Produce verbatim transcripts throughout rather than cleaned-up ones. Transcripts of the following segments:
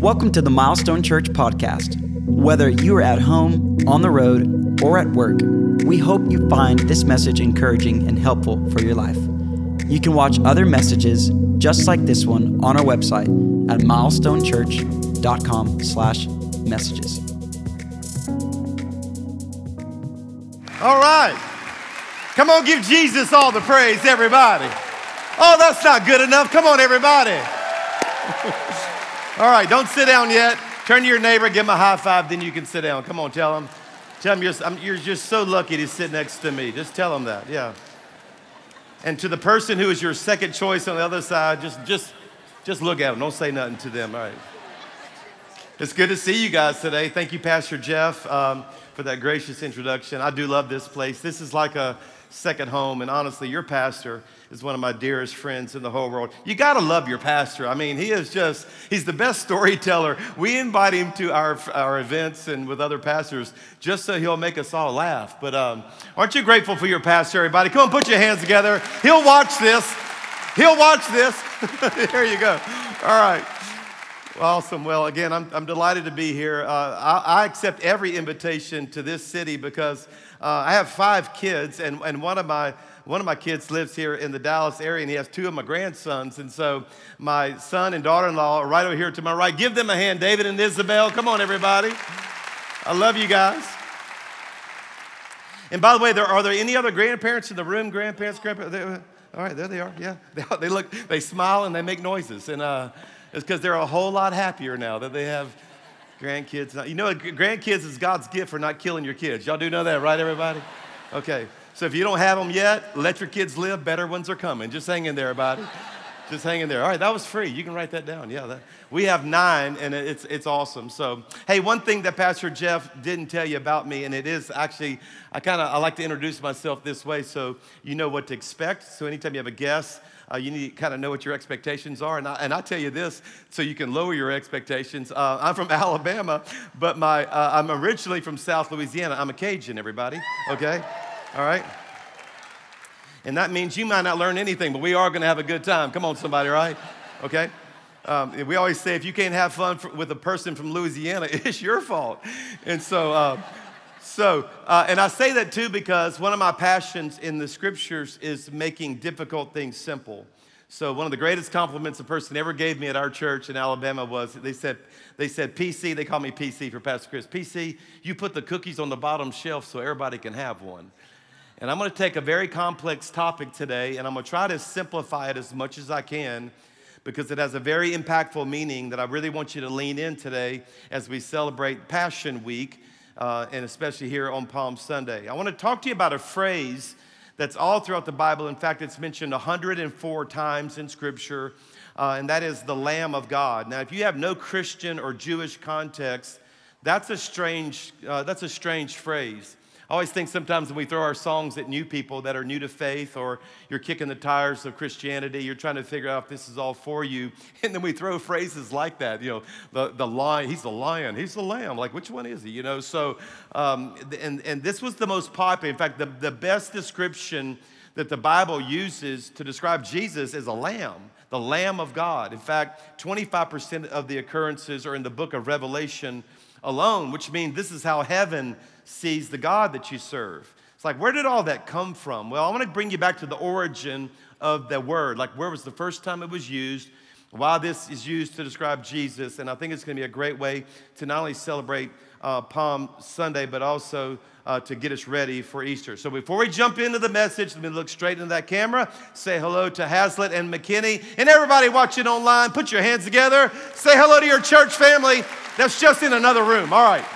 Welcome to the Milestone Church podcast. Whether you are at home, on the road, or at work, we hope you find this message encouraging and helpful for your life. You can watch other messages just like this one on our website at milestonechurch.com slash messages. All right. Come on, give Jesus all the praise, everybody. Oh, that's not good enough. Come on, everybody. All right, don't sit down yet. Turn to your neighbor, give him a high five, then you can sit down. Come on, tell him. Tell him you're, I'm, you're just so lucky to sit next to me. Just tell him that, yeah. And to the person who is your second choice on the other side, just, just, just look at them. Don't say nothing to them, all right. It's good to see you guys today. Thank you, Pastor Jeff, um, for that gracious introduction. I do love this place. This is like a second home, and honestly, your pastor is one of my dearest friends in the whole world. You gotta love your pastor. I mean, he is just, he's the best storyteller. We invite him to our, our events and with other pastors just so he'll make us all laugh. But um, aren't you grateful for your pastor, everybody? Come on, put your hands together. He'll watch this. He'll watch this. There you go. All right. Awesome. Well, again, I'm, I'm delighted to be here. Uh, I, I accept every invitation to this city because uh, I have five kids, and, and one of my one of my kids lives here in the Dallas area, and he has two of my grandsons. And so my son and daughter-in-law are right over here to my right. Give them a hand, David and Isabel. Come on, everybody. I love you guys. And by the way, there are there any other grandparents in the room? Grandparents, grandparents? All right, there they are. Yeah, they, they look, they smile and they make noises, and uh, it's because they're a whole lot happier now that they have grandkids. Now, you know, grandkids is God's gift for not killing your kids. Y'all do know that, right, everybody? Okay. So if you don't have them yet, let your kids live. Better ones are coming. Just hang in there, everybody. Just hang in there. All right, that was free. You can write that down. Yeah, that, we have nine, and it's it's awesome. So, hey, one thing that Pastor Jeff didn't tell you about me, and it is actually, I kind of I like to introduce myself this way so you know what to expect. So anytime you have a guest, Uh, you need to kind of know what your expectations are. And I, and I tell you this so you can lower your expectations. Uh, I'm from Alabama, but my uh, I'm originally from South Louisiana. I'm a Cajun, everybody, okay? All right? And that means you might not learn anything, but we are going to have a good time. Come on, somebody, right? Okay? Um, we always say if you can't have fun for, with a person from Louisiana, it's your fault. And so... Uh, So, uh, and I say that too because one of my passions in the scriptures is making difficult things simple. So one of the greatest compliments a person ever gave me at our church in Alabama was they said, they said, P C, they call me P C for Pastor Chris. P C, you put the cookies on the bottom shelf so everybody can have one. And I'm going to take a very complex topic today, and I'm going to try to simplify it as much as I can because it has a very impactful meaning that I really want you to lean in today as we celebrate Passion Week. Uh, and especially here on Palm Sunday. I want to talk to you about a phrase that's all throughout the Bible. In fact, it's mentioned one hundred four times in Scripture, uh, and that is the Lamb of God. Now, if you have no Christian or Jewish context, that's a strange, uh, that's a strange phrase. I always think sometimes when we throw our songs at new people that are new to faith, or you're kicking the tires of Christianity, you're trying to figure out if this is all for you, and then we throw phrases like that, you know, the, the lion, he's the lion, he's the lamb, like which one is he, you know? So, um, and, and this was the most popular, in fact, the, the best description that the Bible uses to describe Jesus is a lamb, the Lamb of God. In fact, twenty-five percent of the occurrences are in the book of Revelation alone, which means this is how heaven sees the God that you serve. It's like, where did all that come from? Well, I want to bring you back to the origin of the word. Like, where was the first time it was used? Why this is used to describe Jesus. And I think it's going to be a great way to not only celebrate uh, Palm Sunday, but also uh, to get us ready for Easter. So before we jump into the message, let me look straight into that camera. Say hello to Hazlitt and McKinney. And everybody watching online, put your hands together. Say hello to your church family that's just in another room. All right.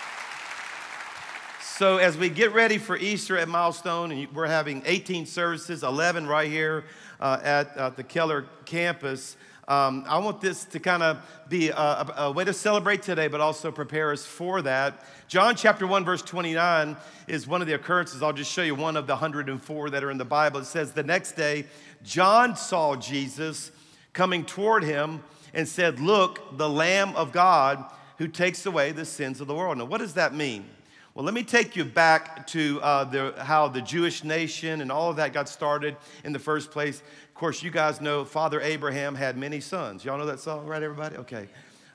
So as we get ready for Easter at Milestone, and we're having eighteen services, eleven right here uh, at uh, the Keller campus, um, I want this to kind of be a, a, a way to celebrate today, but also prepare us for that. John chapter one, verse twenty-nine is one of the occurrences. I'll just show you one of the one hundred four that are in the Bible. It says, the next day, John saw Jesus coming toward him and said, look, the Lamb of God who takes away the sins of the world. Now, what does that mean? Well, let me take you back to uh, the, how the Jewish nation and all of that got started in the first place. Of course, you guys know Father Abraham had many sons. Y'all know that song, right, everybody? Okay.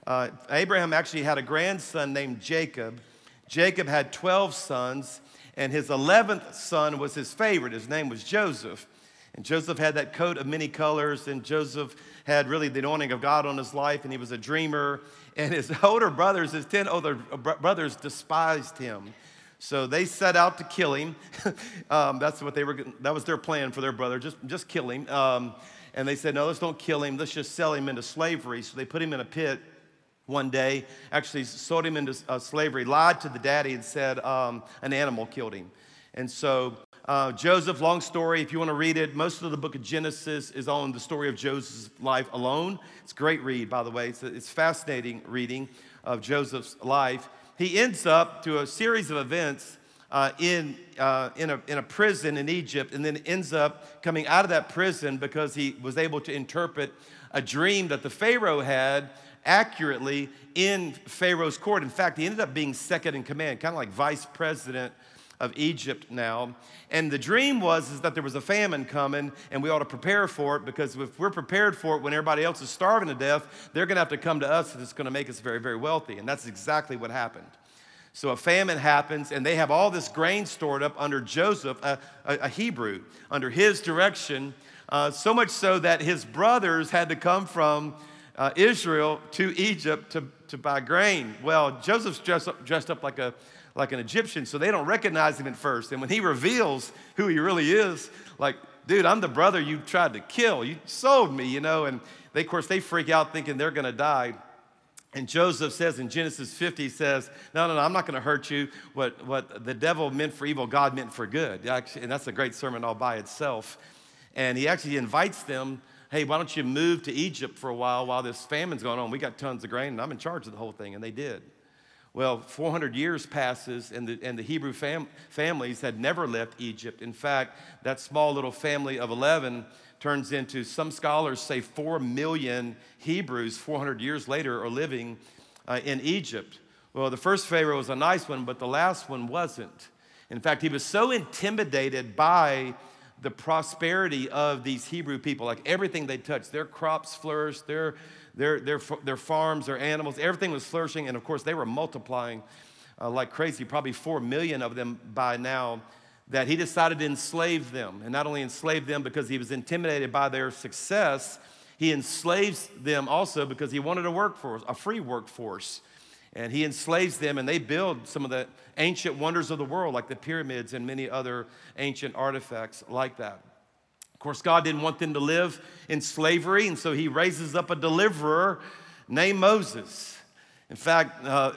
Uh, Abraham actually had a grandson named Jacob. Jacob had twelve sons, and his eleventh son was his favorite. His name was Joseph. And Joseph had that coat of many colors, and Joseph had really the anointing of God on his life, and he was a dreamer. And his older brothers, his ten older brothers, despised him. So they set out to kill him. um, that's what they were. That was their plan for their brother. Just, just kill him. Um, and they said, no, let's don't kill him. Let's just sell him into slavery. So they put him in a pit one day. Actually, sold him into uh, slavery. Lied to the daddy and said um, an animal killed him. And so uh, Joseph, long story. If you want to read it, most of the book of Genesis is on the story of Joseph's life alone. It's a great read, by the way. It's, a, it's fascinating reading of Joseph's life. He ends up to a series of events uh, in, uh, in, a, in a prison in Egypt, and then ends up coming out of that prison because he was able to interpret a dream that the Pharaoh had accurately in Pharaoh's court. In fact, he ended up being second in command, kind of like vice president of Egypt now. And the dream was is that there was a famine coming, and we ought to prepare for it, because if we're prepared for it when everybody else is starving to death, they're going to have to come to us, and it's going to make us very, very wealthy. And that's exactly what happened. So a famine happens, and they have all this grain stored up under Joseph, a, a, a Hebrew, under his direction, uh, so much so that his brothers had to come from uh, Israel to Egypt to, to buy grain. Well, Joseph's dressed up, dressed up like a like an Egyptian, so they don't recognize him at first. And when he reveals who he really is, like, dude, I'm the brother you tried to kill. You sold me, you know. And they, of course, they freak out thinking they're going to die. And Joseph says in Genesis fifty, says, no, no, no, I'm not going to hurt you. What, what the devil meant for evil, God meant for good. Actually, and that's a great sermon all by itself. And he actually invites them, hey, why don't you move to Egypt for a while while this famine's going on? We got tons of grain, and I'm in charge of the whole thing. And they did. Well, four hundred years passes, and the, and the Hebrew fam- families had never left Egypt. In fact, that small little family of eleven turns into, some scholars say, four million Hebrews four hundred years later are living uh, in Egypt. Well, the first Pharaoh was a nice one, but the last one wasn't. In fact, he was so intimidated by the prosperity of these Hebrew people, like everything they touched, their crops flourished, their Their, their, their farms, their animals, everything was flourishing. And of course, they were multiplying uh, like crazy, probably four million of them by now, that he decided to enslave them. And not only enslave them because he was intimidated by their success, he enslaves them also because he wanted a workforce, a free workforce. And he enslaves them, and they build some of the ancient wonders of the world, like the pyramids and many other ancient artifacts like that. Of course, God didn't want them to live in slavery, and so he raises up a deliverer named Moses. In fact, uh,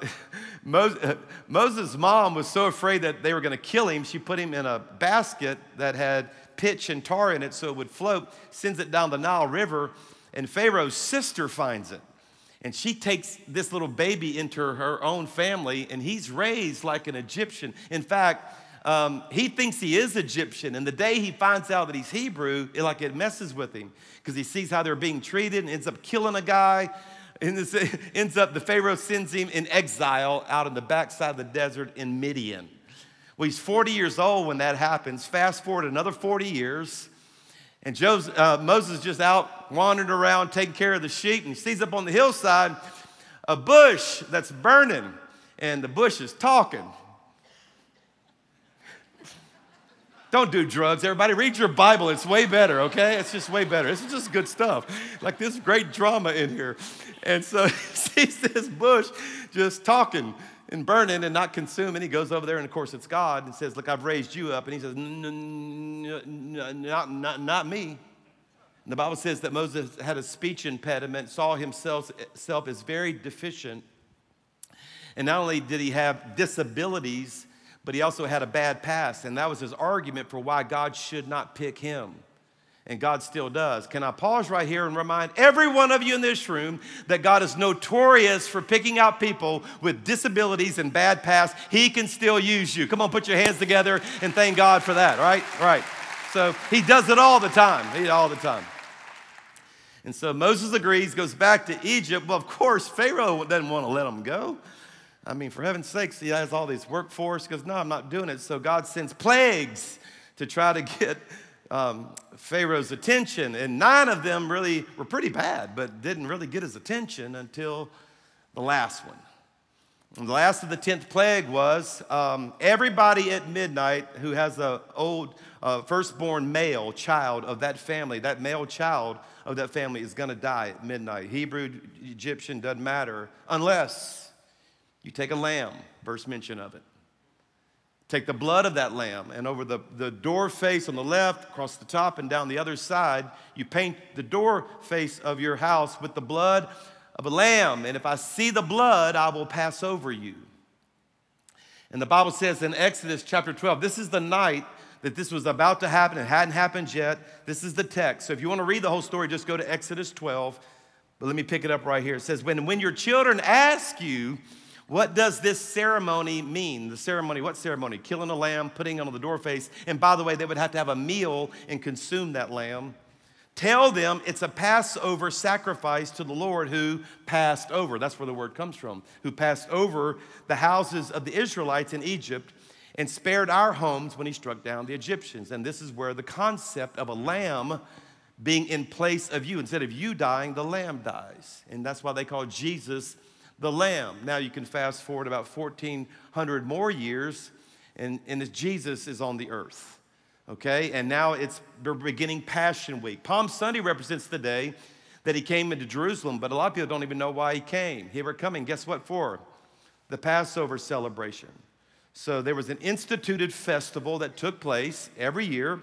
Moses' mom was so afraid that they were going to kill him, she put him in a basket that had pitch and tar in it so it would float, sends it down the Nile River, and Pharaoh's sister finds it. And she takes this little baby into her own family, and he's raised like an Egyptian. In fact, Um, he thinks he is Egyptian, and the day he finds out that he's Hebrew, it, like it messes with him because he sees how they're being treated and ends up killing a guy. And this ends up, the Pharaoh sends him in exile out in the backside of the desert in Midian. Well, he's forty years old when that happens. Fast forward another forty years, and Joseph, uh, Moses just out wandering around taking care of the sheep, and he sees up on the hillside a bush that's burning, and the bush is talking. Don't do drugs, everybody. Read your Bible. It's way better, okay? It's just way better. This is just good stuff. Like this great drama in here. And so he sees this bush just talking and burning and not consuming. He goes over there, and of course it's God, and says, look, I've raised you up. And he says, not, not, not me. And the Bible says that Moses had a speech impediment, saw himself self as very deficient. And not only did he have disabilities, but he also had a bad past, and that was his argument for why God should not pick him. And God still does. Can I pause right here and remind every one of you in this room that God is notorious for picking out people with disabilities and bad past. He can still use you. Come on, put your hands together and thank God for that, right? Right. So he does it all the time. He all the time. And so Moses agrees, goes back to Egypt. Well, of course, Pharaoh doesn't want to let him go. I mean, for heaven's sakes, he has all these workforce. He goes, no, I'm not doing it. So God sends plagues to try to get um, Pharaoh's attention. And nine of them really were pretty bad, but didn't really get his attention until the last one. And the last of the tenth plague was um, everybody at midnight who has a old uh, firstborn male child of that family, that male child of that family is going to die at midnight. Hebrew, Egyptian, doesn't matter, unless you take a lamb, verse mention of it. Take the blood of that lamb, and over the, the door face on the left, across the top and down the other side, you paint the door face of your house with the blood of a lamb. And if I see the blood, I will pass over you. And the Bible says in Exodus chapter twelve, this is the night that this was about to happen. It hadn't happened yet. This is the text. So if you want to read the whole story, just go to Exodus twelve. But let me pick it up right here. It says, when, when your children ask you, what does this ceremony mean? The ceremony, what ceremony? Killing a lamb, putting it on the doorface. And by the way, they would have to have a meal and consume that lamb. Tell them it's a Passover sacrifice to the Lord who passed over. That's where the word comes from. Who passed over the houses of the Israelites in Egypt and spared our homes when he struck down the Egyptians. And this is where the concept of a lamb being in place of you. Instead of you dying, the lamb dies. And that's why they call Jesus the lamb. Now you can fast forward about fourteen hundred more years, and, and Jesus is on the earth. Okay, and now it's we're beginning Passion Week. Palm Sunday represents the day that he came into Jerusalem, but a lot of people don't even know why he came. He were coming, guess what for? The Passover celebration. So there was an instituted festival that took place every year.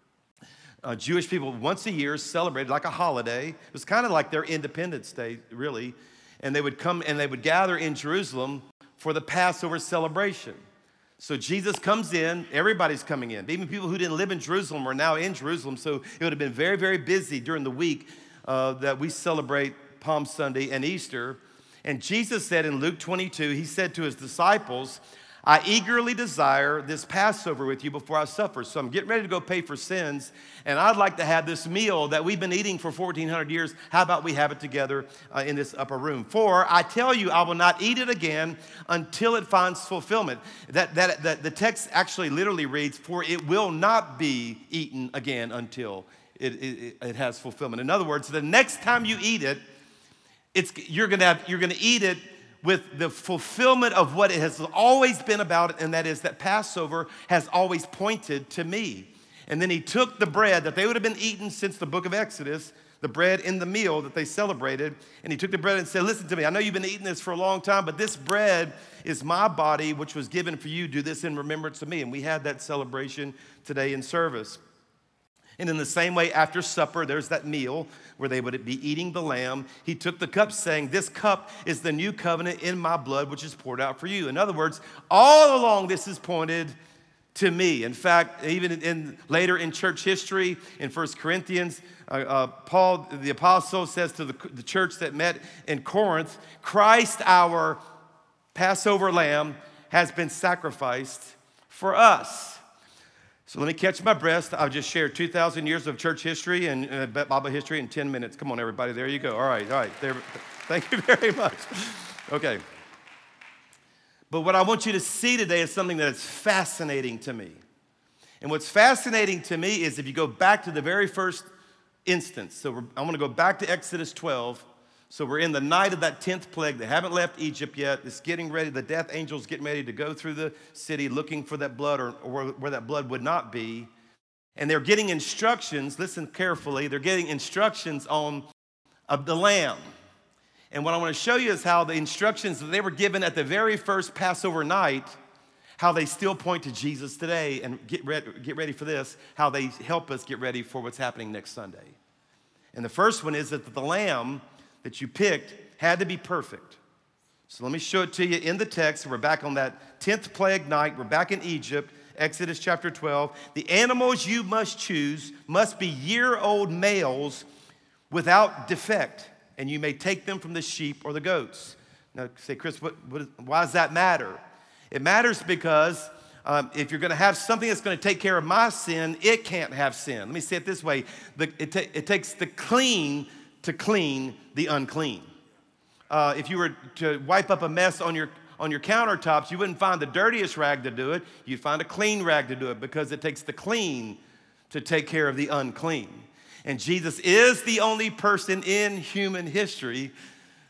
Uh, Jewish people once a year celebrated like a holiday. It was kind of like their Independence Day, really. And they would come and they would gather in Jerusalem for the Passover celebration. So Jesus comes in, everybody's coming in. Even people who didn't live in Jerusalem are now in Jerusalem. So it would have been very, very busy during the week uh, that we celebrate Palm Sunday and Easter. And Jesus said in Luke twenty-two, he said to his disciples, I eagerly desire this Passover with you before I suffer. So I'm getting ready to go pay for sins, and I'd like to have this meal that we've been eating for fourteen hundred years. How about we have it together uh, in this upper room? For I tell you, I will not eat it again until it finds fulfillment. That, that, that the text actually literally reads, for it will not be eaten again until it, it, it has fulfillment. In other words, the next time you eat it, it's, you're gonna have, you're gonna eat it with the fulfillment of what it has always been about, and that is that Passover has always pointed to me. And then he took the bread that they would have been eating since the book of Exodus, the bread in the meal that they celebrated, and he took the bread and said, listen to me, I know you've been eating this for a long time, but this bread is my body, which was given for you. Do this in remembrance of me. And we had that celebration today in service. And in the same way, after supper, there's that meal where they would be eating the lamb. He took the cup saying, this cup is the new covenant in my blood, which is poured out for you. In other words, all along this is pointed to me. In fact, even in, in later in church history, in First Corinthians, uh, uh, Paul, the apostle, says to the, the church that met in Corinth, Christ, our Passover lamb, has been sacrificed for us. So let me catch my breath. I've just shared two thousand years of church history and uh, Bible history in ten minutes. Come on, everybody. There you go. All right, all right. There, thank you very much. Okay. But what I want you to see today is something that is fascinating to me. And what's fascinating to me is if you go back to the very first instance. So we're, I want to go back to Exodus twelve. So we're in the night of that tenth plague. They haven't left Egypt yet. It's getting ready. The death angel's getting ready to go through the city looking for that blood or, or where that blood would not be. And they're getting instructions. Listen carefully. They're getting instructions on of the lamb. And what I want to show you is how the instructions that they were given at the very first Passover night, how they still point to Jesus today. And get ready, get ready for this, how they help us get ready for what's happening next Sunday. And the first one is that the lamb that you picked had to be perfect. So let me show it to you in the text. We're back on that tenth plague night. We're back in Egypt, Exodus chapter twelve. The animals you must choose must be year-old males without defect, and you may take them from the sheep or the goats. Now, say, Chris, what, what, why does that matter? It matters because um, if you're going to have something that's going to take care of my sin, it can't have sin. Let me say it this way. The, it, ta- it takes the clean to clean the unclean. Uh, if you were to wipe up a mess on your on your countertops, you wouldn't find the dirtiest rag to do it. You'd find a clean rag to do it because it takes the clean to take care of the unclean. And Jesus is the only person in human history,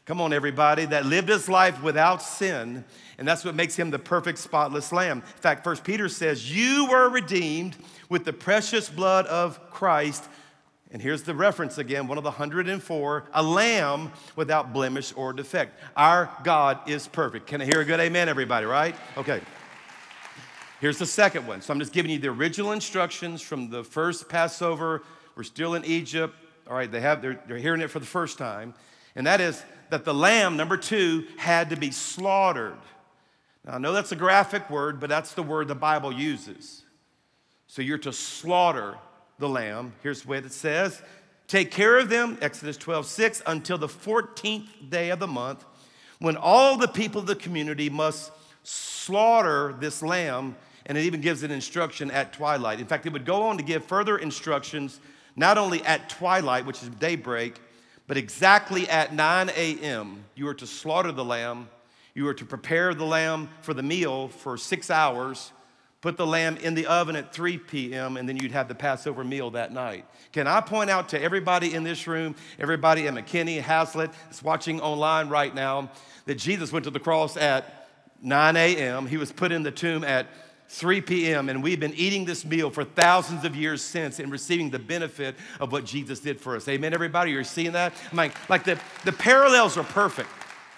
Come on, everybody, that lived his life without sin, and that's what makes him the perfect, spotless lamb. In fact, First Peter says, you were redeemed with the precious blood of Christ. And here's the reference again, one of the one hundred and four, a lamb without blemish or defect. Our God is perfect. Can I hear a good amen, everybody, right? Okay. Here's the second one. So I'm just giving you the original instructions from the first Passover. We're still in Egypt. All right, they have, they're, they're hearing it for the first time. And that is that the lamb, number two, had to be slaughtered. Now, I know that's a graphic word, but that's the word the Bible uses. So you're to slaughter the lamb. Here's the way it says. Take care of them, Exodus twelve six, until the fourteenth day of the month, when all the people of the community must slaughter this lamb. And it even gives an instruction at twilight. In fact, it would go on to give further instructions, not only at twilight, which is daybreak, but exactly at nine a.m., you are to slaughter the lamb. You are to prepare the lamb for the meal for six hours, put the lamb in the oven at three p.m., and then you'd have the Passover meal that night. Can I point out to everybody in this room, everybody at McKinney, Hazlitt, that's watching online right now, that Jesus went to the cross at nine a.m. He was put in the tomb at three p.m., and we've been eating this meal for thousands of years since and receiving the benefit of what Jesus did for us. Amen, everybody? You're seeing that? I mean, like the, the parallels are perfect.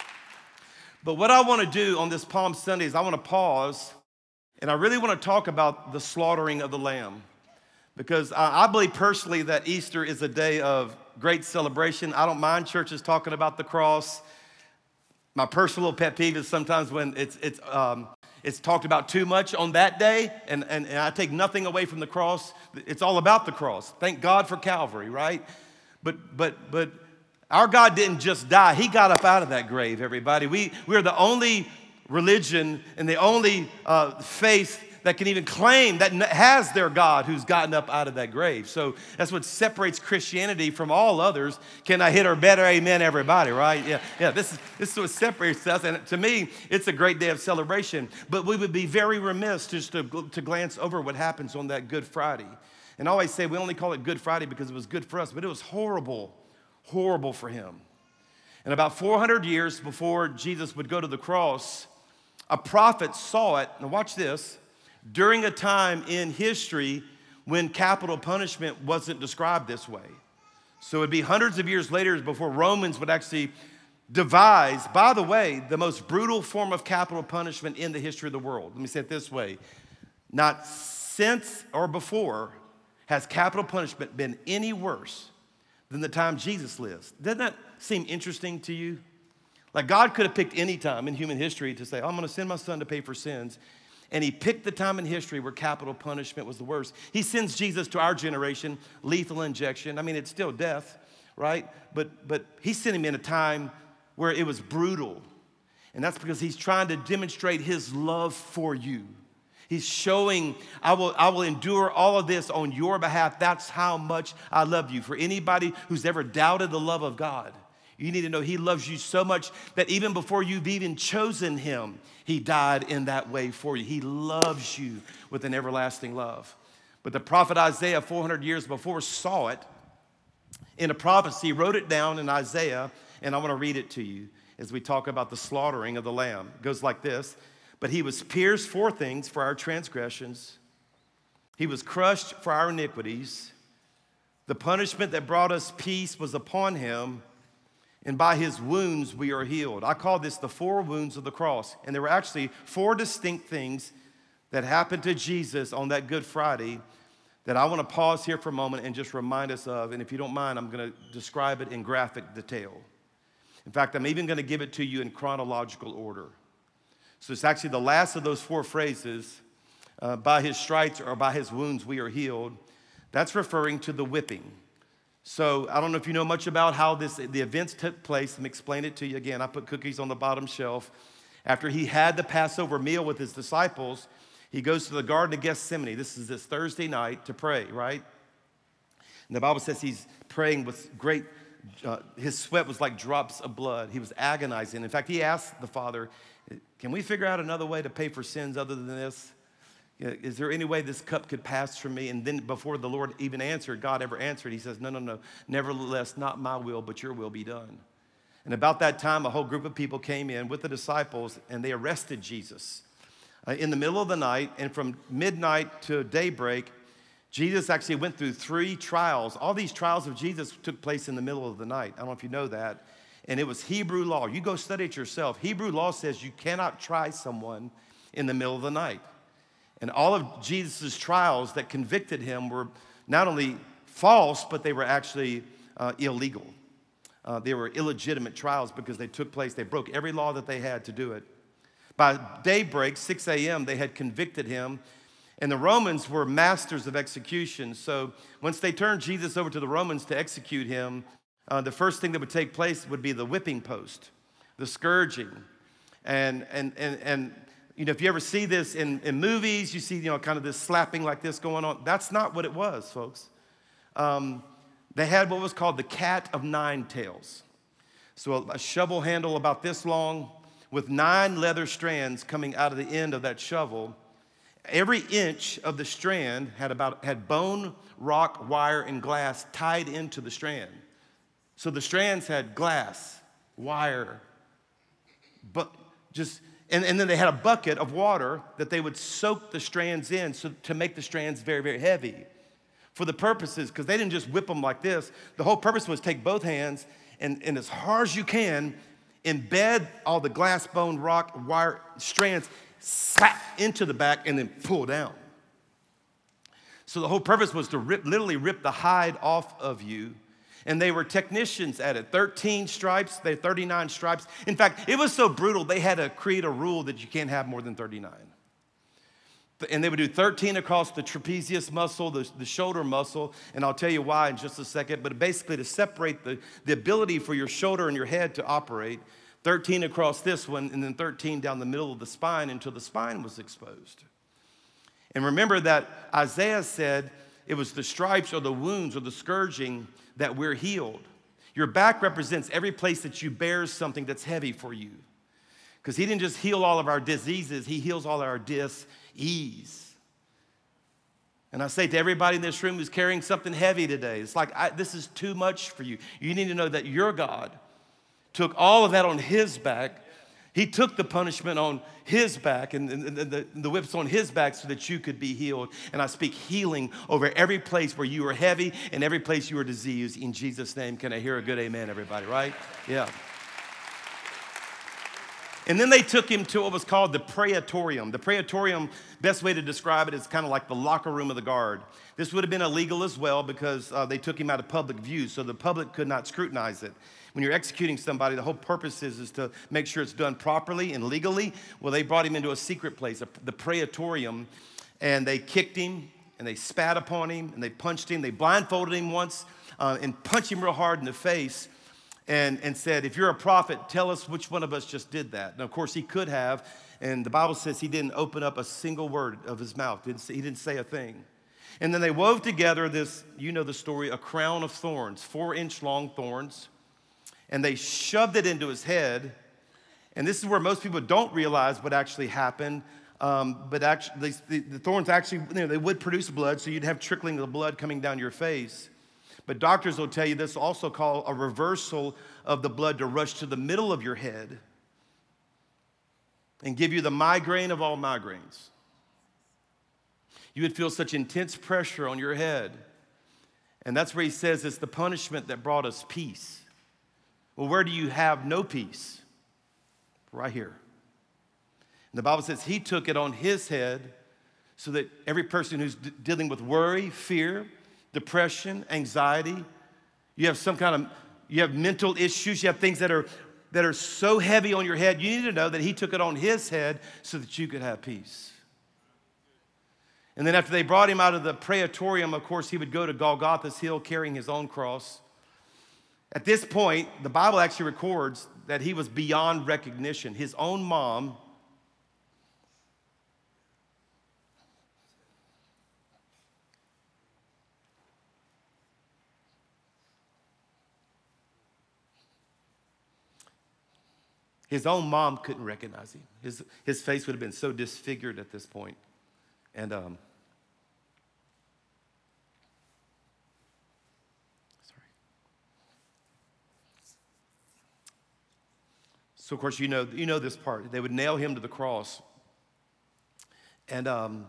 But what I want to do on this Palm Sunday is I want to pause, and I really want to talk about the slaughtering of the lamb. Because I, I believe personally that Easter is a day of great celebration. I don't mind churches talking about the cross. My personal pet peeve is sometimes when it's, it's, um, It's talked about too much on that day, and, and, and I take nothing away from the cross. It's all about the cross. Thank God for Calvary, right? But but but our God didn't just die. He got up out of that grave, everybody. We, we're the only religion and the only uh, faith that can even claim that has their God who's gotten up out of that grave. So that's what separates Christianity from all others. Can I hit or better amen, everybody, right? Yeah, yeah. This is, this is what separates us. And to me, it's a great day of celebration. But we would be very remiss just to, to glance over what happens on that Good Friday. And I always say we only call it Good Friday because it was good for us, but it was horrible, horrible for him. And about four hundred years before Jesus would go to the cross, a prophet saw it. Now watch this. During a time in history when capital punishment wasn't described this way. So it'd be hundreds of years later before Romans would actually devise, by the way, the most brutal form of capital punishment in the history of the world. Let me say it this way. Not since or before has capital punishment been any worse than the time Jesus lives. Doesn't that seem interesting to you? Like God could have picked any time in human history to say, I'm going to send my son to pay for sins. And he picked the time in history where capital punishment was the worst. He sends Jesus to our generation, lethal injection. I mean, it's still death, right? But, but he sent him in a time where it was brutal. And that's because he's trying to demonstrate his love for you. He's showing, I will, I will endure all of this on your behalf. That's how much I love you. For anybody who's ever doubted the love of God, you need to know he loves you so much that even before you've even chosen him, he died in that way for you. He loves you with an everlasting love. But the prophet Isaiah, four hundred years before, saw it in a prophecy, wrote it down in Isaiah, and I want to read it to you as we talk about the slaughtering of the lamb. It goes like this. But he was pierced for things, for our transgressions. He was crushed for our iniquities. The punishment that brought us peace was upon him, and by his wounds we are healed. I call this the four wounds of the cross. And there were actually four distinct things that happened to Jesus on that Good Friday that I want to pause here for a moment and just remind us of. And if you don't mind, I'm going to describe it in graphic detail. In fact, I'm even going to give it to you in chronological order. So it's actually the last of those four phrases, uh, by his stripes or by his wounds we are healed. That's referring to the whipping. So I don't know if you know much about how this the events took place. Let me explain it to you again. I put cookies on the bottom shelf. After he had the Passover meal with his disciples, he goes to the Garden of Gethsemane. This is this Thursday night to pray, right? And the Bible says he's praying with great, uh, his sweat was like drops of blood. He was agonizing. In fact, he asked the Father, can we figure out another way to pay for sins other than this? Is there any way this cup could pass from me? And then before the Lord even answered, God ever answered, he says, no, no, no. Nevertheless, not my will, but your will be done. And about that time, a whole group of people came in with the disciples, and they arrested Jesus uh, in the middle of the night. And from midnight to daybreak, Jesus actually went through three trials. All these trials of Jesus took place in the middle of the night. I don't know if you know that. And it was Hebrew law. You go study it yourself. Hebrew law says you cannot try someone in the middle of the night. And all of Jesus' trials that convicted him were not only false, but they were actually uh, illegal. Uh, they were illegitimate trials because they took place. They broke every law that they had to do it. By daybreak, six a.m., they had convicted him. And the Romans were masters of execution. So once they turned Jesus over to the Romans to execute him, uh, the first thing that would take place would be the whipping post, the scourging. And, and, and, and you know, if you ever see this in, in movies, you see, you know, kind of this slapping like this going on. That's not what it was, folks. Um, they had what was called the cat of nine tails. So a, a shovel handle about this long with nine leather strands coming out of the end of that shovel. Every inch of the strand had about had bone, rock, wire, and glass tied into the strand. So the strands had glass, wire, but just and, and then they had a bucket of water that they would soak the strands in so to make the strands very, very heavy. For the purposes, because they didn't just whip them like this. The whole purpose was take both hands and, and as hard as you can, embed all the glass, bone, rock, wire strands, slap into the back, and then pull down. So the whole purpose was to rip, literally rip the hide off of you. And they were technicians at it. thirteen stripes, they had thirty-nine stripes. In fact, it was so brutal, they had to create a rule that you can't have more than thirty-nine. And they would do thirteen across the trapezius muscle, the, the shoulder muscle, and I'll tell you why in just a second, but basically to separate the, the ability for your shoulder and your head to operate, thirteen across this one, and then thirteen down the middle of the spine until the spine was exposed. And remember that Isaiah said it was the stripes or the wounds or the scourging that we're healed. Your back represents every place that you bear something that's heavy for you. Because he didn't just heal all of our diseases, he heals all of our dis-ease. And I say to everybody in this room who's carrying something heavy today, it's like, I, this is too much for you. You need to know that your God took all of that on his back. He took the punishment on his back and, and, and the, the whips on his back so that you could be healed. And I speak healing over every place where you are heavy and every place you are diseased. In Jesus' name, can I hear a good amen, everybody, right? Yeah. And then they took him to what was called the praetorium. The praetorium, best way to describe it is kind of like the locker room of the guard. This would have been illegal as well because uh, they took him out of public view, so the public could not scrutinize it. When you're executing somebody, the whole purpose is, is to make sure it's done properly and legally. Well, they brought him into a secret place, the praetorium, and they kicked him, and they spat upon him, and they punched him. They blindfolded him once uh, and punched him real hard in the face. And, and said, if you're a prophet, tell us which one of us just did that. And of course, he could have. And the Bible says he didn't open up a single word of his mouth. Didn't say, he didn't say a thing. And then they wove together this, you know the story, a crown of thorns, four-inch long thorns. And they shoved it into his head. And this is where most people don't realize what actually happened. Um, but actually, the, the thorns actually, you know, they would produce blood, so you'd have trickling of blood coming down your face. But doctors will tell you this also called a reversal of the blood to rush to the middle of your head and give you the migraine of all migraines. You would feel such intense pressure on your head. And that's where he says it's the punishment that brought us peace. Well, where do you have no peace? Right here. And the Bible says he took it on his head so that every person who's d- dealing with worry, fear, depression, anxiety, you have some kind of, you have mental issues, you have things that are that are so heavy on your head, you need to know that he took it on his head so that you could have peace. And then after they brought him out of the praetorium, of course, he would go to Golgotha's hill carrying his own cross. At this point, the Bible actually records that he was beyond recognition. His own mom His own mom couldn't recognize him. His, his face would have been so disfigured at this point. And um, sorry. So, of course, you know, you know this part. They would nail him to the cross. And um,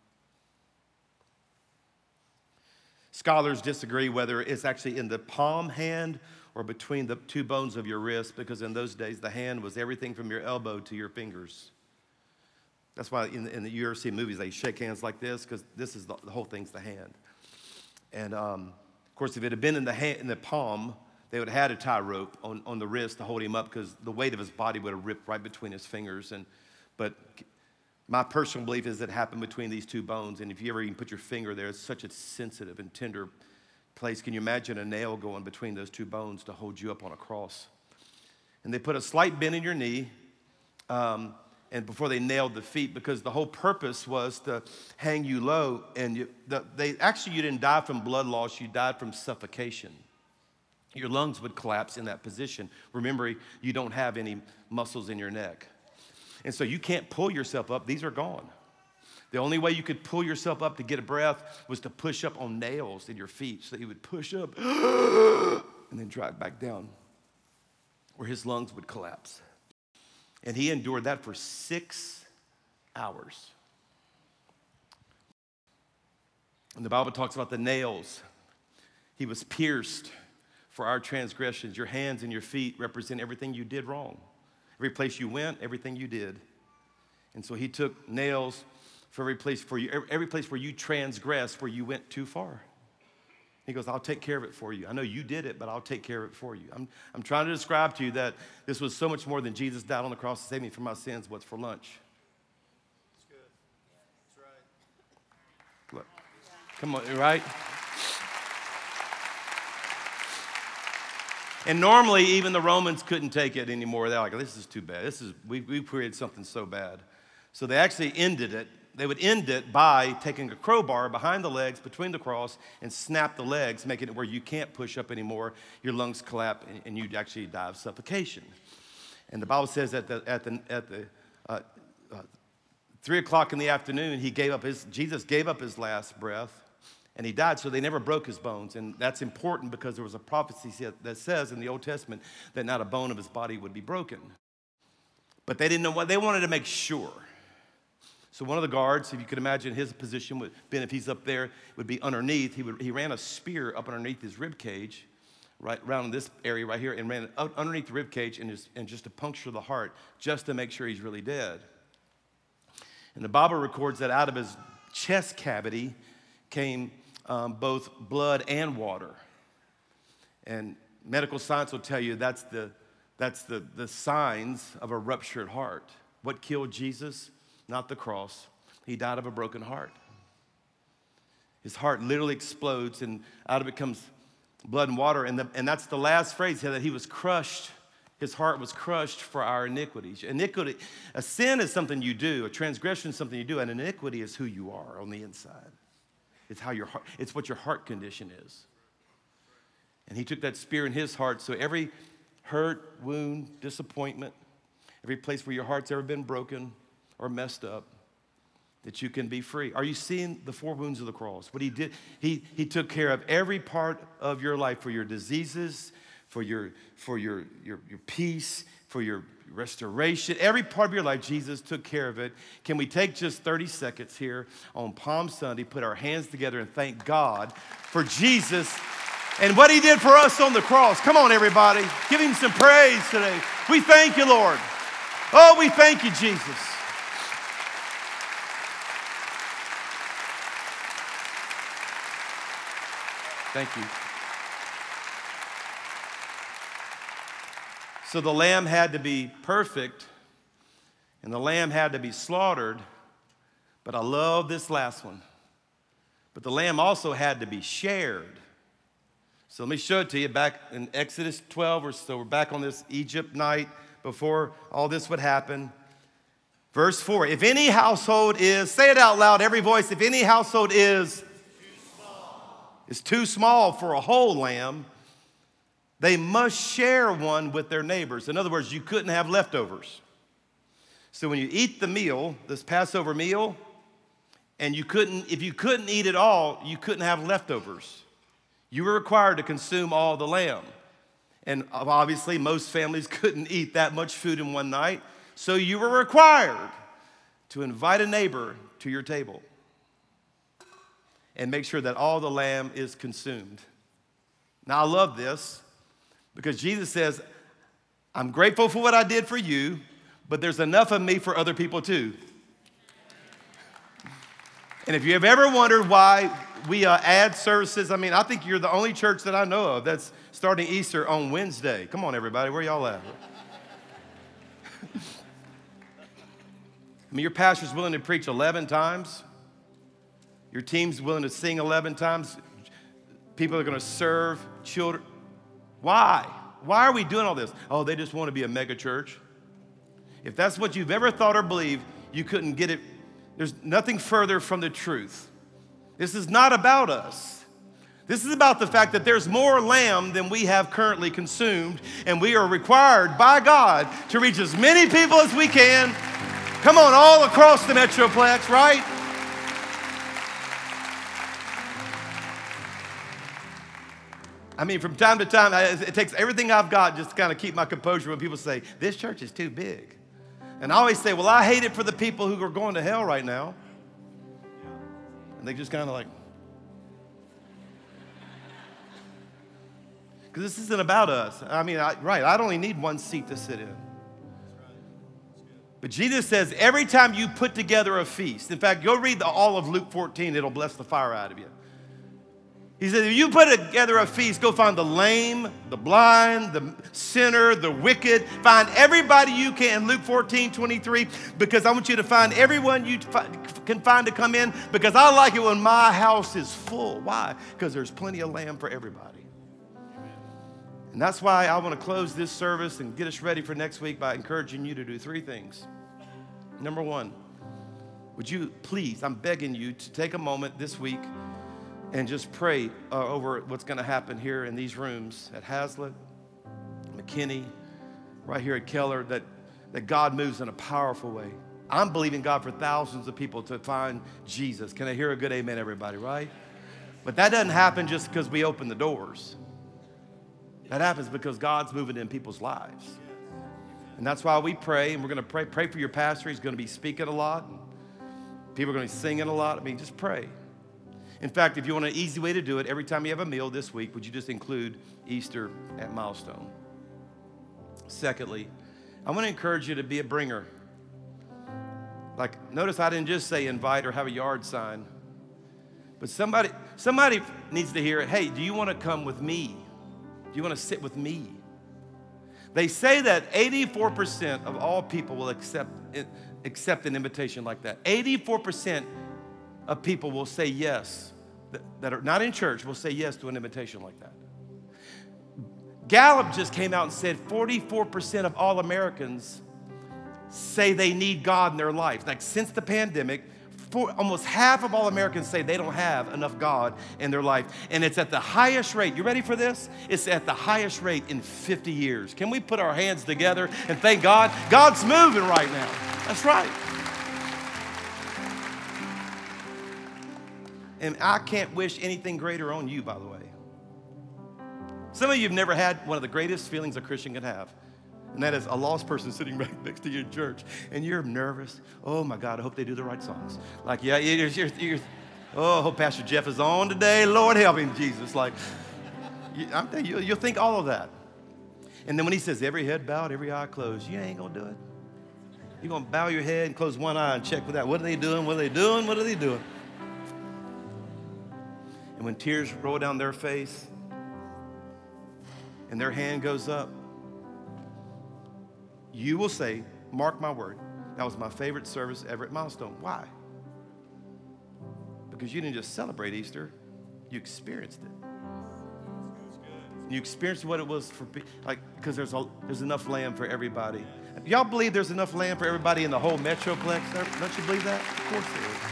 scholars disagree whether it's actually in the palm hand or between the two bones of your wrist, because in those days, the hand was everything from your elbow to your fingers. That's why in the, in the you ever see movies, they shake hands like this, because this is the, the whole thing's the hand. And um, of course, if it had been in the hand, in the palm, they would have had a tie rope on, on the wrist to hold him up, because the weight of his body would have ripped right between his fingers. And but my personal belief is it happened between these two bones. And if you ever even put your finger there, it's such a sensitive and tender place. Can you imagine a nail going between those two bones to hold you up on a cross? And they put a slight bend in your knee. Um, And before they nailed the feet, because the whole purpose was to hang you low. And you, the, they actually, you didn't die from blood loss, you died from suffocation. Your lungs would collapse in that position. Remember, you don't have any muscles in your neck. And so you can't pull yourself up. These are gone. The only way you could pull yourself up to get a breath was to push up on nails in your feet, so that you would push up and then drive back down, where his lungs would collapse. And he endured that for six hours. And the Bible talks about the nails. He was pierced for our transgressions. Your hands and your feet represent everything you did wrong. Every place you went, everything you did. And so he took nails for every place for you, every place where you transgressed, where you went too far. He goes, I'll take care of it for you. I know you did it, but I'll take care of it for you. I'm, I'm trying to describe to you that this was so much more than Jesus died on the cross to save me from my sins. What's for lunch? That's good. That's right. Look, come on, right? And normally, even the Romans couldn't take it anymore. They're like, this is too bad. This is we, we created something so bad. So they actually ended it. They would end it by taking a crowbar behind the legs, between the cross, and snap the legs, making it where you can't push up anymore. Your lungs collapse, and, and you'd actually die of suffocation. And the Bible says that the, at the, at the uh, uh, three o'clock in the afternoon, he gave up his, Jesus gave up his last breath, and he died. So they never broke his bones. And that's important because there was a prophecy that says in the Old Testament that not a bone of his body would be broken. But they didn't know what, they wanted to make sure. So one of the guards, if you could imagine his position would have been, if he's up there, would be underneath. He would he ran a spear up underneath his rib cage, right around this area right here, and ran it up underneath the rib cage and just, and just to puncture the heart, just to make sure he's really dead. And the Bible records that out of his chest cavity came um, both blood and water. And medical science will tell you that's the that's the the signs of a ruptured heart. What killed Jesus? Not the cross. He died of a broken heart. His heart literally explodes, and out of it comes blood and water. And, the, and that's the last phrase here, that he was crushed. His heart was crushed for our iniquities. Iniquity, a sin is something you do. A transgression is something you do. And iniquity is who you are on the inside. It's how your heart, it's what your heart condition is. And he took that spear in his heart. So every hurt, wound, disappointment, every place where your heart's ever been broken or messed up, that you can be free. Are you seeing the four wounds of the cross? What he did, he, he took care of every part of your life, for your diseases, for your, for your, your, your peace, for your restoration. Every part of your life, Jesus took care of it. Can we take just thirty seconds here on Palm Sunday, put our hands together and thank God for Jesus and what he did for us on the cross? Come on, everybody. Give him some praise today. We thank you, Lord. Oh, we thank you, Jesus. Thank you. So the lamb had to be perfect, and the lamb had to be slaughtered, but I love this last one. But the lamb also had to be shared. So let me show it to you back in Exodus twelve or so. We're back on this Egypt night before all this would happen. Verse four, if any household is, say it out loud, every voice, if any household is is too small for a whole lamb, they must share one with their neighbors. In other words, you couldn't have leftovers. So when you eat the meal, this Passover meal, and you couldn't, if you couldn't eat it all, you couldn't have leftovers. You were required to consume all the lamb. And obviously, most families couldn't eat that much food in one night. So you were required to invite a neighbor to your table and make sure that all the lamb is consumed. Now, I love this because Jesus says, I'm grateful for what I did for you, but there's enough of me for other people too. And if you have ever wondered why we uh, add services, I mean, I think you're the only church that I know of that's starting Easter on Wednesday. Come on, everybody, where y'all at? I mean, your pastor's willing to preach eleven times. Your team's willing to sing eleven times. People are going to serve children. Why? Why are we doing all this? Oh, they just want to be a mega church. If that's what you've ever thought or believed, you couldn't get it. There's nothing further from the truth. This is not about us. This is about the fact that there's more lamb than we have currently consumed, and we are required by God to reach as many people as we can. Come on, all across the Metroplex, right? I mean, from time to time, it takes everything I've got just to kind of keep my composure when people say, this church is too big. And I always say, well, I hate it for the people who are going to hell right now. And they just kind of like, because this isn't about us. I mean, I, right, I only need one seat to sit in. But Jesus says every time you put together a feast, in fact, go read the, all of Luke fourteen, it'll bless the fire out of you. He said, if you put together a feast, go find the lame, the blind, the sinner, the wicked. Find everybody you can, Luke fourteen, twenty-three, because I want you to find everyone you can find to come in, because I like it when my house is full. Why? Because there's plenty of lamb for everybody. And that's why I want to close this service and get us ready for next week by encouraging you to do three things. Number one, would you please, I'm begging you to take a moment this week and just pray uh, over what's going to happen here in these rooms at Hazlitt, McKinney, right here at Keller, that, that God moves in a powerful way. I'm believing God for thousands of people to find Jesus. Can I hear a good amen, everybody, right? But that doesn't happen just because we open the doors. That happens because God's moving in people's lives. And that's why we pray, and we're going to pray. Pray for your pastor. He's going to be speaking a lot. And people are going to be singing a lot. I mean, just pray. In fact, if you want an easy way to do it, every time you have a meal this week, would you just include Easter at Milestone? Secondly, I want to encourage you to be a bringer. Like, notice I didn't just say invite or have a yard sign. But somebody, somebody needs to hear it. Hey, do you want to come with me? Do you want to sit with me? They say that eighty-four percent of all people will accept, accept an invitation like that. eighty-four percent of people will say yes, that, that are not in church, will say yes to an invitation like that. Gallup just came out and said forty-four percent of all Americans say they need God in their life. Like since the pandemic, For almost half of all Americans say they don't have enough God in their life. And it's at the highest rate. You ready for this? It's at the highest rate in fifty years. Can we put our hands together and thank God? God's moving right now. That's right. And I can't wish anything greater on you, by the way. Some of you have never had one of the greatest feelings a Christian can have. And that is a lost person sitting right next to you in church. And you're nervous. Oh, my God, I hope they do the right songs. Like, yeah, you're, you're, you're, oh, I hope Pastor Jeff is on today. Lord, help him, Jesus. Like, you, I'm telling you, you'll think all of that. And then when he says every head bowed, every eye closed, you ain't going to do it. You're going to bow your head and close one eye and check with that. What are they doing? What are they doing? What are they doing? And when tears roll down their face and their hand goes up, you will say, mark my word, that was my favorite service ever at Milestone. Why? Because you didn't just celebrate Easter, you experienced it. You experienced what it was for, like, because there's a, there's enough lamb for everybody. Y'all believe there's enough lamb for everybody in the whole Metroplex? Don't you believe that? Of course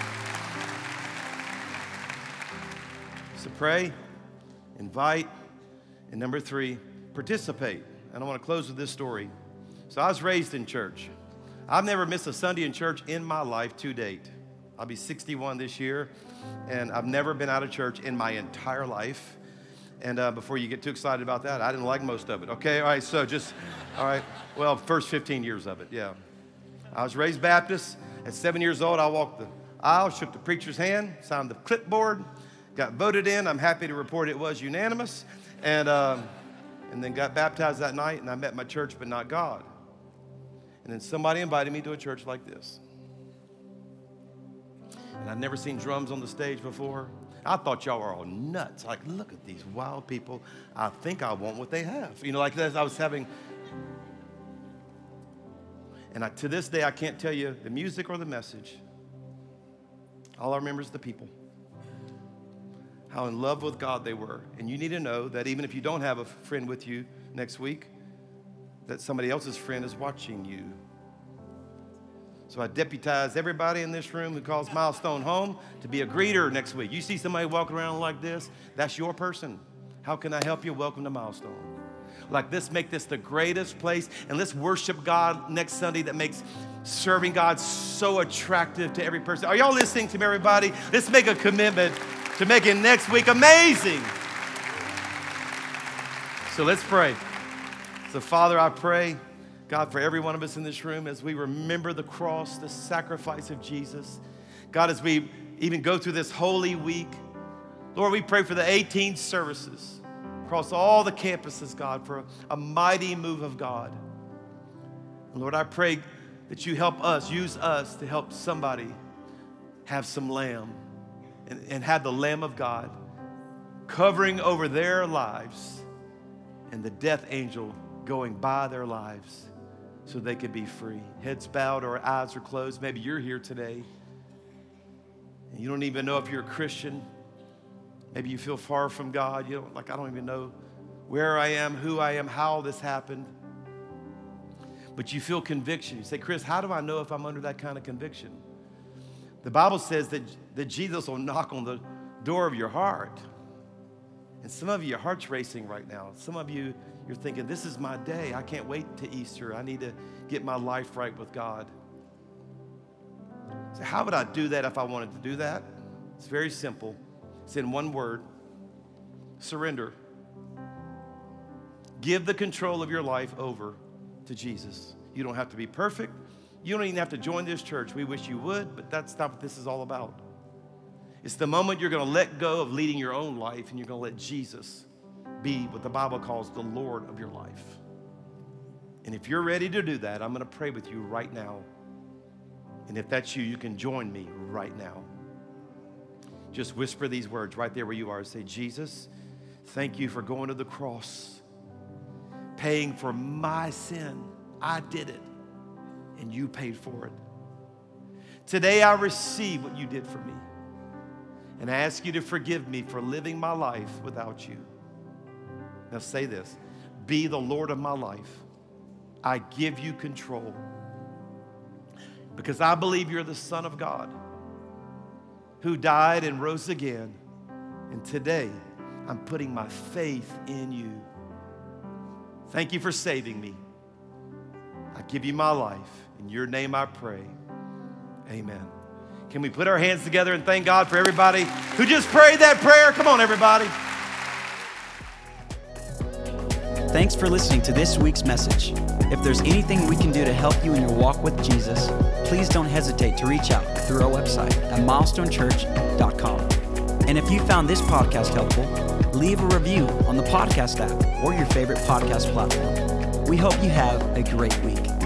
there is. So pray, invite, and number three, participate. And I want to close with this story. So I was raised in church. I've never missed a Sunday in church in my life to date. I'll be sixty-one this year, and I've never been out of church in my entire life. And uh, before you get too excited about that, I didn't like most of it. Okay, all right, so just, all right, well, first fifteen years of it, yeah. I was raised Baptist. At seven years old, I walked the aisle, shook the preacher's hand, signed the clipboard, got voted in. I'm happy to report it was unanimous. And, um, and then got baptized that night, and I met my church, but not God. And then somebody invited me to a church like this. And I'd never seen drums on the stage before. I thought y'all were all nuts. Like, look at these wild people. I think I want what they have. You know, like this, I was having, and I, to this day, I can't tell you the music or the message. All I remember is the people. How in love with God they were. And you need to know that even if you don't have a friend with you next week, that somebody else's friend is watching you. So I deputize everybody in this room who calls Milestone home to be a greeter next week. You see somebody walking around like this, that's your person. How can I help you? Welcome to Milestone. Like this, make this the greatest place, and let's worship God next Sunday that makes serving God so attractive to every person. Are y'all listening to me, everybody? Let's make a commitment to make it next week amazing. So let's pray. So Father, I pray, God, for every one of us in this room, as we remember the cross, the sacrifice of Jesus. God, as we even go through this holy week, Lord, we pray for the eighteen services across all the campuses, God, for a, a mighty move of God. And Lord, I pray that you help us, use us to help somebody have some lamb and, and have the Lamb of God covering over their lives and the death angel going by their lives so they could be free. Heads bowed or eyes are closed. Maybe you're here today and you don't even know if you're a Christian. Maybe you feel far from God. You don't, like, I don't even know where I am, who I am, how this happened. But you feel conviction. You say, Chris, how do I know if I'm under that kind of conviction? The Bible says that, that Jesus will knock on the door of your heart. And some of you, your heart's racing right now. Some of you, you're thinking, this is my day. I can't wait to Easter. I need to get my life right with God. So how would I do that if I wanted to do that? It's very simple. It's in one word: surrender. Give the control of your life over to Jesus. You don't have to be perfect. You don't even have to join this church. We wish you would, but that's not what this is all about. It's the moment you're going to let go of leading your own life and you're going to let Jesus be what the Bible calls the Lord of your life. And if you're ready to do that, I'm going to pray with you right now. And if that's you, you can join me right now. Just whisper these words right there where you are. Say, Jesus, thank you for going to the cross, paying for my sin. I did it, and you paid for it. Today I receive what you did for me, and I ask you to forgive me for living my life without you. Now say this: be the Lord of my life. I give you control because I believe you're the Son of God who died and rose again. And today I'm putting my faith in you. Thank you for saving me. I give you my life. In your name I pray. Amen. Can we put our hands together and thank God for everybody who just prayed that prayer? Come on, everybody. Thanks for listening to this week's message. If there's anything we can do to help you in your walk with Jesus, please don't hesitate to reach out through our website at milestone church dot com. And if you found this podcast helpful, leave a review on the podcast app or your favorite podcast platform. We hope you have a great week.